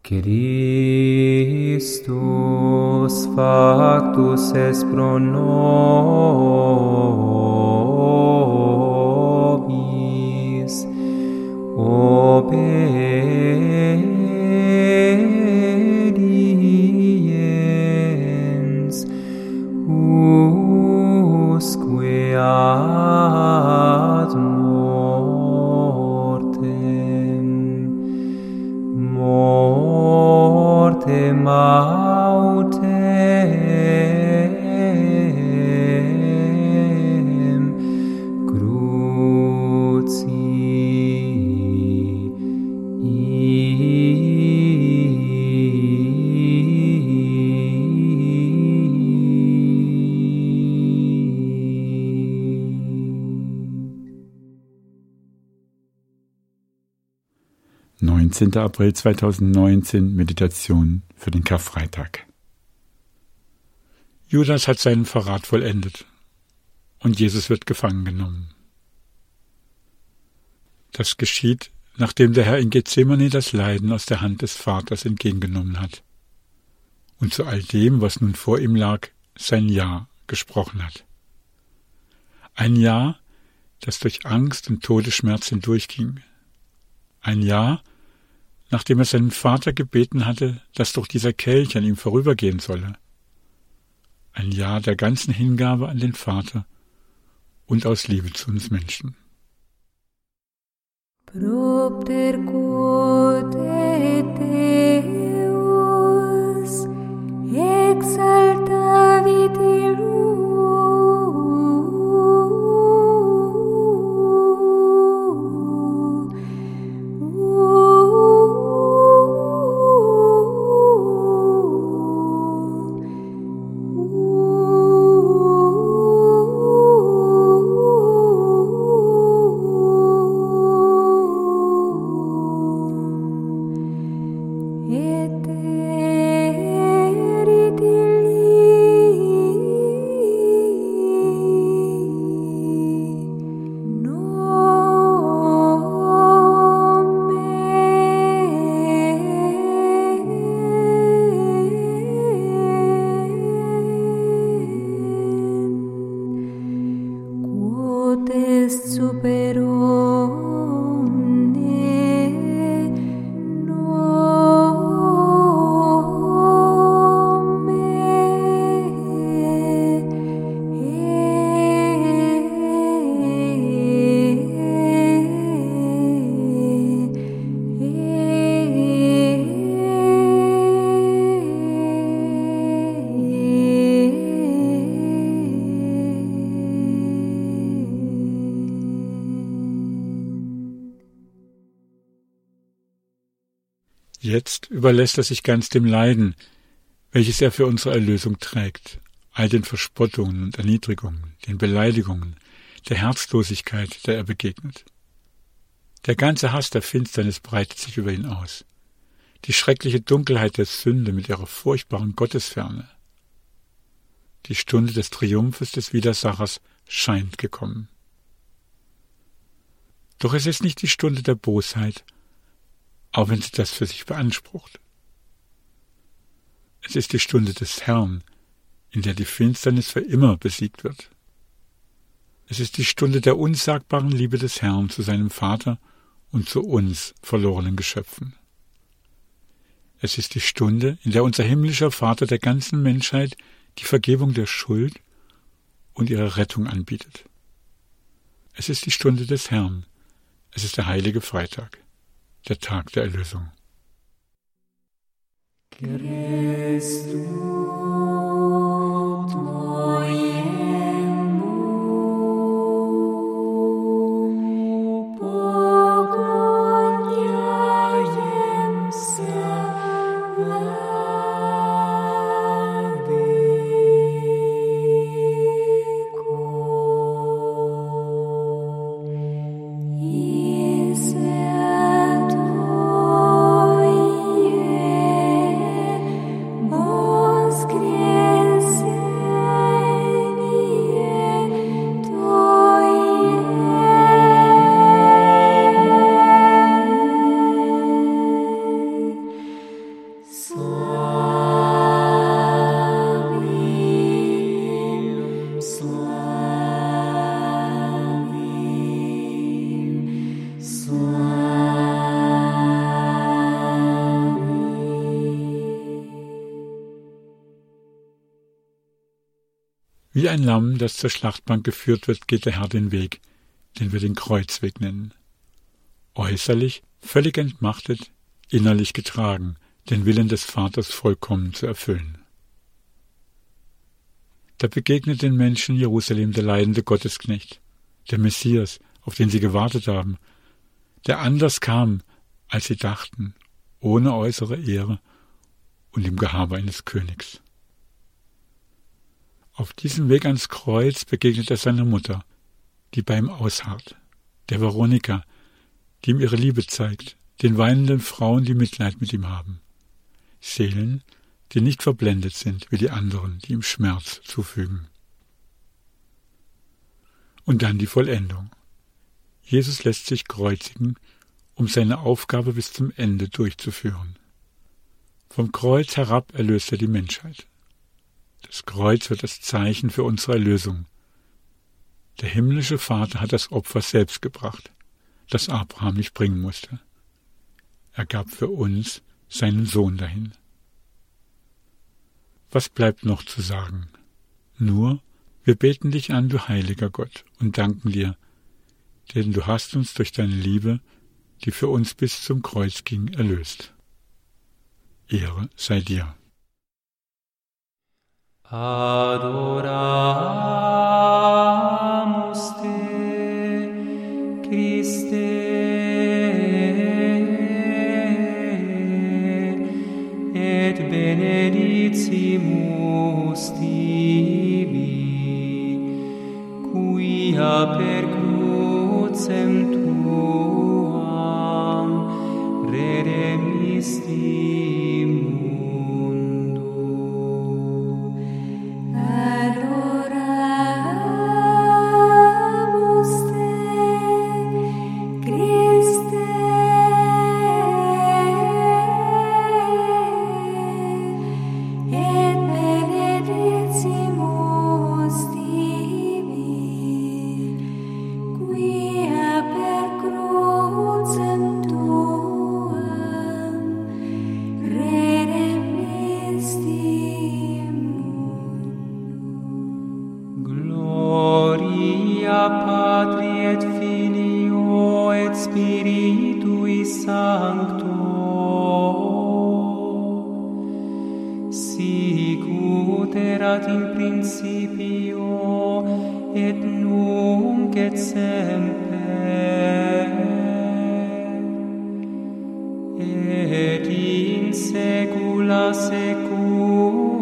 Christus factus est pro nobis, obediens usque ad mortem autem cruci. 19. April 2019, Meditation für den Karfreitag. Judas hat seinen Verrat vollendet und Jesus wird gefangen genommen. Das geschieht, nachdem der Herr in Gethsemane das Leiden aus der Hand des Vaters entgegengenommen hat und zu all dem, was nun vor ihm lag, sein Ja gesprochen hat. Ein Ja, das durch Angst und Todesschmerz hindurchging. Ein Ja, nachdem er seinen Vater gebeten hatte, dass doch dieser Kelch an ihm vorübergehen solle. Ein Ja der ganzen Hingabe an den Vater und aus Liebe zu uns Menschen. Propter quote Deus exaltavit illum Jetzt überlässt er sich ganz dem Leiden, welches er für unsere Erlösung trägt, all den Verspottungen und Erniedrigungen, den Beleidigungen, der Herzlosigkeit, der er begegnet. Der ganze Hass der Finsternis breitet sich über ihn aus. Die schreckliche Dunkelheit der Sünde mit ihrer furchtbaren Gottesferne. Die Stunde des Triumphes des Widersachers scheint gekommen. Doch es ist nicht die Stunde der Bosheit, auch wenn sie das für sich beansprucht. Es ist die Stunde des Herrn, in der die Finsternis für immer besiegt wird. Es ist die Stunde der unsagbaren Liebe des Herrn zu seinem Vater und zu uns verlorenen Geschöpfen. Es ist die Stunde, in der unser himmlischer Vater der ganzen Menschheit die Vergebung der Schuld und ihre Rettung anbietet. Es ist die Stunde des Herrn. Es ist der heilige Freitag, der Tag der Erlösung. Creator. Wie ein Lamm, das zur Schlachtbank geführt wird, geht der Herr den Weg, den wir den Kreuzweg nennen. Äußerlich völlig entmachtet, innerlich getragen, den Willen des Vaters vollkommen zu erfüllen. Da begegnet den Menschen Jerusalem der leidende Gottesknecht, der Messias, auf den sie gewartet haben, der anders kam, als sie dachten, ohne äußere Ehre und im Gehabe eines Königs. Auf diesem Weg ans Kreuz begegnet er seiner Mutter, die bei ihm ausharrt, der Veronika, die ihm ihre Liebe zeigt, den weinenden Frauen, die Mitleid mit ihm haben. Seelen, die nicht verblendet sind wie die anderen, die ihm Schmerz zufügen. Und dann die Vollendung. Jesus lässt sich kreuzigen, um seine Aufgabe bis zum Ende durchzuführen. Vom Kreuz herab erlöst er die Menschheit. Das Kreuz wird das Zeichen für unsere Erlösung. Der himmlische Vater hat das Opfer selbst gebracht, das Abraham nicht bringen musste. Er gab für uns seinen Sohn dahin. Was bleibt noch zu sagen? Nur, wir beten dich an, du heiliger Gott, und danken dir, denn du hast uns durch deine Liebe, die für uns bis zum Kreuz ging, erlöst. Ehre sei dir. Adoramus te, Christe, et benedicimus tibi, quia per crucem tuam redemisti sicut erat in principio et nunc et semper et in saecula saeculorum.